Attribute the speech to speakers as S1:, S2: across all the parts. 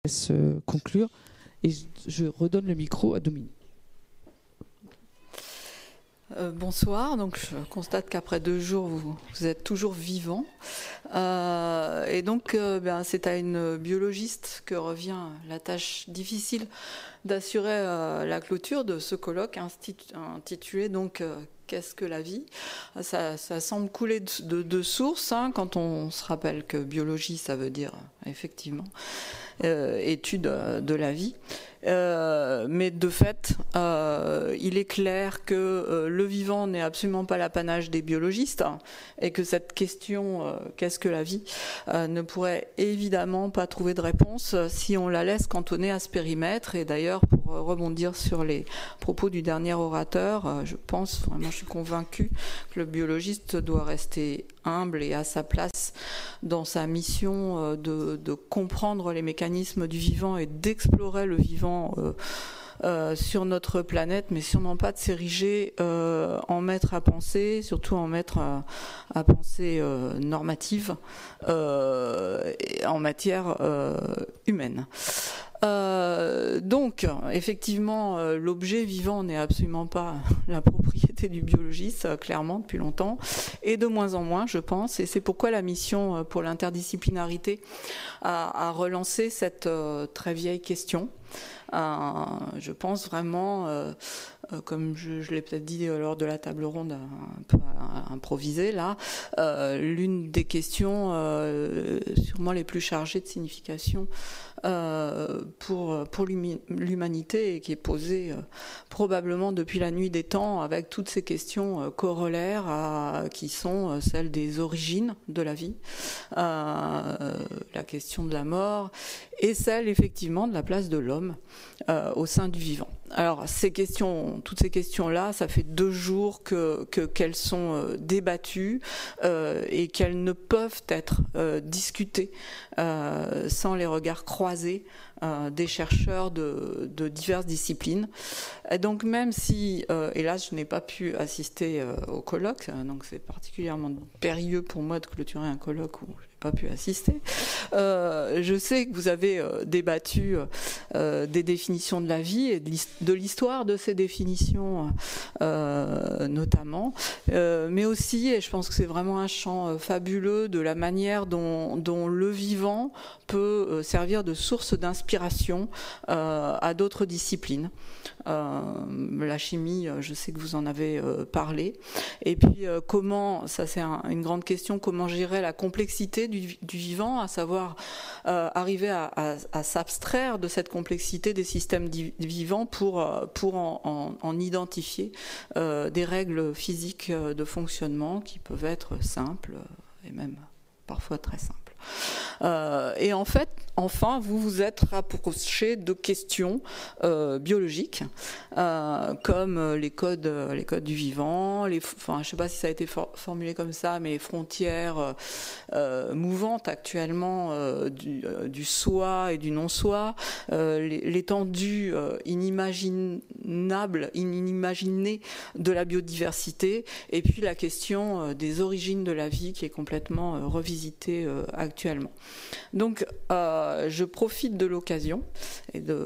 S1: laisse conclure et je redonne le micro à Dominique.
S2: Bonsoir, donc je constate qu'après 2 jours vous êtes toujours vivant et donc c'est à une biologiste que revient la tâche difficile d'assurer la clôture de ce colloque intitulé donc qu'est-ce que la vie. Ça semble couler de source quand on se rappelle que biologie ça veut dire effectivement étude de la vie. Mais de fait, il est clair que le vivant n'est absolument pas l'apanage des biologistes et que cette question, qu'est-ce que la vie, ne pourrait évidemment pas trouver de réponse si on la laisse cantonner à ce périmètre. Et d'ailleurs, pour rebondir sur les propos du dernier orateur, je suis convaincue que le biologiste doit rester humble et à sa place dans sa mission de comprendre les mécanismes du vivant et d'explorer le vivant sur notre planète, mais sûrement pas de s'ériger en maître à penser, surtout en maître à penser normative en matière humaine. Donc, effectivement, l'objet vivant n'est absolument pas la propriété du biologiste, clairement, depuis longtemps, et de moins en moins, je pense, et c'est pourquoi la mission pour l'interdisciplinarité a relancé cette très vieille question. Je pense vraiment, comme je l'ai peut-être dit lors de la table ronde un peu improvisée là, l'une des questions sûrement les plus chargées de signification pour l'humanité et qui est posée probablement depuis la nuit des temps avec toutes ces questions corollaires qui sont celles des origines de la vie, la question de la mort et celle effectivement de la place de l'homme au sein du vivant. Alors toutes ces questions-là, ça fait 2 jours qu'elles sont débattues et qu'elles ne peuvent être discutées sans les regards croisés des chercheurs de diverses disciplines. Et donc même si, hélas, je n'ai pas pu assister au colloque, donc c'est particulièrement périlleux pour moi de clôturer un colloque où je n'ai pas pu assister, je sais que vous avez débattu des définitions de la vie et de l'histoire de ces définitions notamment, mais aussi, et je pense que c'est vraiment un champ fabuleux, de la manière dont le vivant peut servir de source d'inspiration à d'autres disciplines. La chimie, je sais que vous en avez parlé. Et puis comment, ça c'est une grande question, comment gérer la complexité du vivant, à savoir arriver à s'abstraire de cette complexité des systèmes vivants pour en identifier des règles physiques de fonctionnement qui peuvent être simples et même parfois très simples. Et en fait, enfin, vous vous êtes rapproché de questions biologiques, comme les codes du vivant, je ne sais pas si ça a été formulé comme ça, mais les frontières mouvantes actuellement du soi et du non-soi, l'étendue inimaginable, inimaginée de la biodiversité, et puis la question des origines de la vie qui est complètement revisitée actuellement. Donc, je profite de l'occasion et de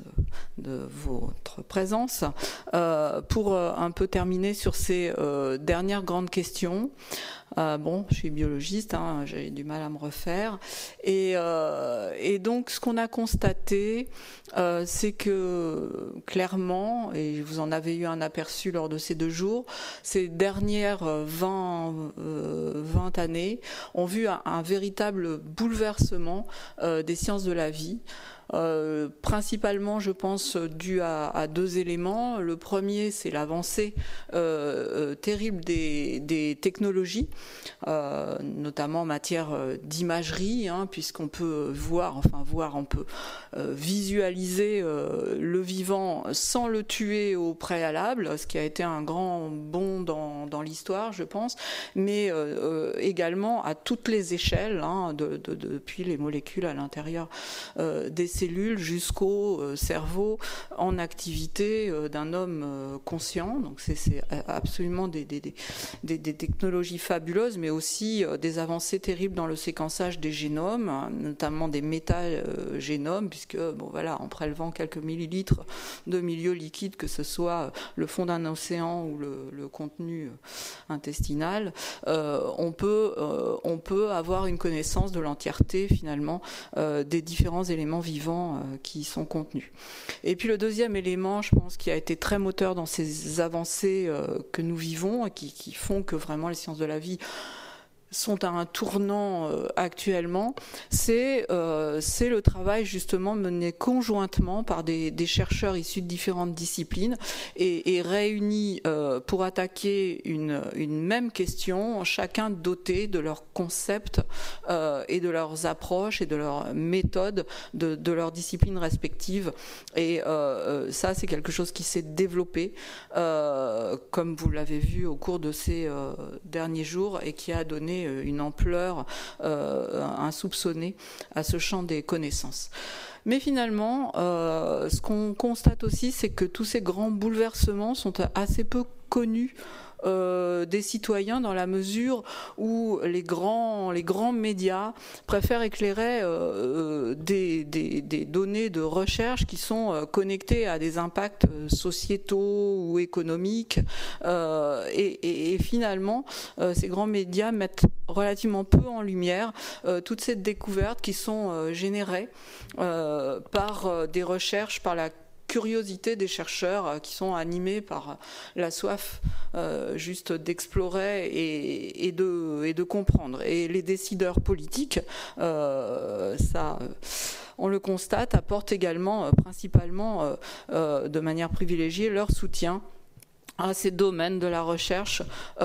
S2: votre présence pour un peu terminer sur ces dernières grandes questions. Je suis biologiste, j'ai du mal à me refaire. Et donc, ce qu'on a constaté, c'est que clairement, et vous en avez eu un aperçu lors de ces 2 jours, ces dernières 20 années ont vu un véritable bouleversement des sciences de la vie. Principalement, je pense, dû à 2 éléments. Le premier, c'est l'avancée terrible des technologies, notamment en matière d'imagerie, puisqu'on peut on peut visualiser le vivant sans le tuer au préalable, ce qui a été un grand bond dans l'histoire, je pense, mais également à toutes les échelles, depuis les molécules à l'intérieur des cellules cellules jusqu'au cerveau en activité d'un homme conscient. Donc c'est absolument des technologies fabuleuses, mais aussi des avancées terribles dans le séquençage des génomes, hein, notamment des métagénomes, puisque bon, voilà, en prélevant quelques millilitres de milieu liquide, que ce soit le fond d'un océan ou le contenu intestinal, on peut avoir une connaissance de l'entièreté finalement des différents éléments vivants qui y sont contenus. Et puis le deuxième élément, je pense, qui a été très moteur dans ces avancées que nous vivons et qui font que vraiment les sciences de la vie sont à un tournant actuellement, c'est le travail justement mené conjointement par des chercheurs issus de différentes disciplines et réunis pour attaquer une même question, chacun doté de leurs concepts et de leurs approches et de leurs méthodes de leurs disciplines respectives. Et ça, c'est quelque chose qui s'est développé, comme vous l'avez vu au cours de ces derniers jours, et qui a donné une ampleur insoupçonnée à ce champ des connaissances. Mais finalement, ce qu'on constate aussi, c'est que tous ces grands bouleversements sont assez peu connus des citoyens, dans la mesure où les grands médias préfèrent éclairer des données de recherche qui sont connectées à des impacts sociétaux ou économiques, et finalement ces grands médias mettent relativement peu en lumière toutes ces découvertes qui sont générées par des recherches, par la curiosité des chercheurs qui sont animés par la soif juste d'explorer et de comprendre. Et les décideurs politiques, ça, on le constate, apportent également, principalement de manière privilégiée, leur soutien à ces domaines de la recherche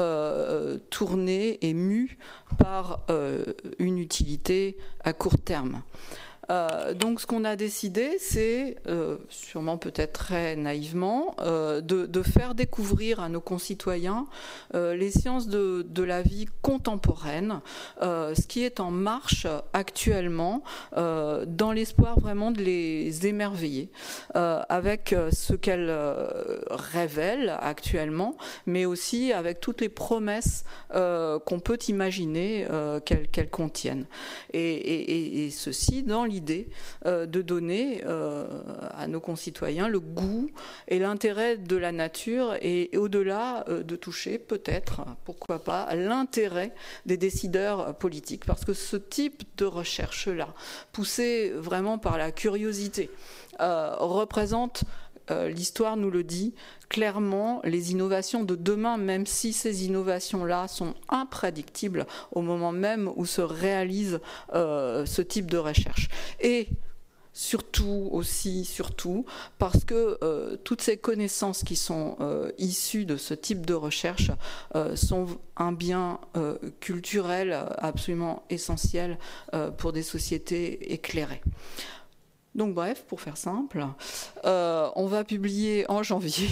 S2: tournés et mus par une utilité à court terme. Donc ce qu'on a décidé, c'est, sûrement peut-être très naïvement, de faire découvrir à nos concitoyens les sciences de la vie contemporaine, ce qui est en marche actuellement, dans l'espoir vraiment de les émerveiller, avec ce qu'elles révèlent actuellement, mais aussi avec toutes les promesses qu'on peut imaginer qu'elles contiennent. Et ceci dans l'idée de donner à nos concitoyens le goût et l'intérêt de la nature, et au-delà de toucher peut-être, pourquoi pas, l'intérêt des décideurs politiques. Parce que ce type de recherche-là, poussé vraiment par la curiosité, représente, l'histoire nous le dit clairement, les innovations de demain, même si ces innovations-là sont imprédictibles au moment même où se réalise ce type de recherche. Et surtout, parce que toutes ces connaissances qui sont issues de ce type de recherche sont un bien culturel absolument essentiel pour des sociétés éclairées. Donc bref, pour faire simple, on va publier en janvier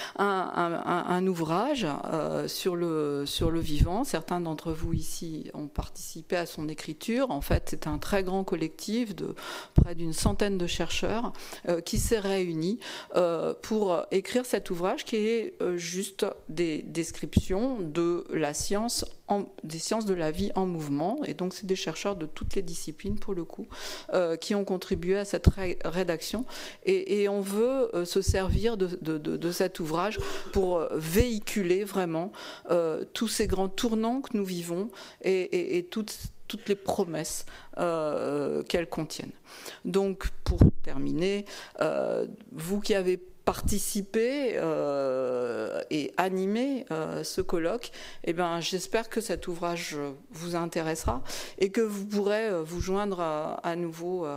S2: un ouvrage sur le vivant. Certains d'entre vous ici ont participé à son écriture. En fait, c'est un très grand collectif de près d'une centaine de chercheurs qui s'est réuni pour écrire cet ouvrage qui est juste des descriptions de la science, des sciences de la vie en mouvement. Et donc c'est des chercheurs de toutes les disciplines pour le coup qui ont contribué à cette rédaction, et on veut se servir de cet ouvrage pour véhiculer vraiment tous ces grands tournants que nous vivons et toutes les promesses qu'elles contiennent. Donc pour terminer, vous qui avez participé et animé ce colloque, eh ben, j'espère que cet ouvrage vous intéressera et que vous pourrez vous joindre à nouveau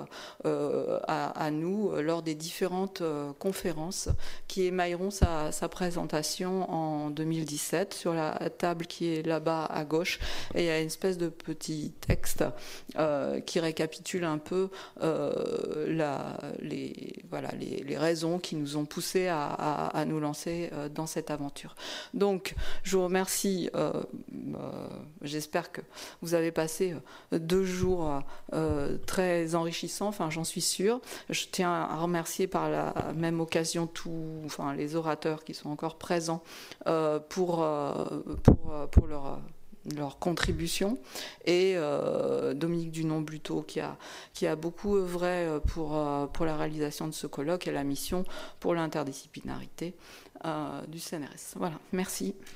S2: à nous lors des différentes conférences qui émailleront sa présentation en 2017 sur la table qui est là-bas à gauche. Et il y a une espèce de petit texte qui récapitule un peu les voilà, les raisons qui nous ont poussés à nous lancer dans cette aventure. Donc, je vous remercie. J'espère que vous avez passé 2 jours très enrichissants, enfin, j'en suis sûre. Je tiens à remercier par la même occasion les orateurs qui sont encore présents pour leur contribution, et Dominique Dunon-Buteau qui a beaucoup œuvré pour la réalisation de ce colloque et la mission pour l'interdisciplinarité du CNRS. Voilà, merci.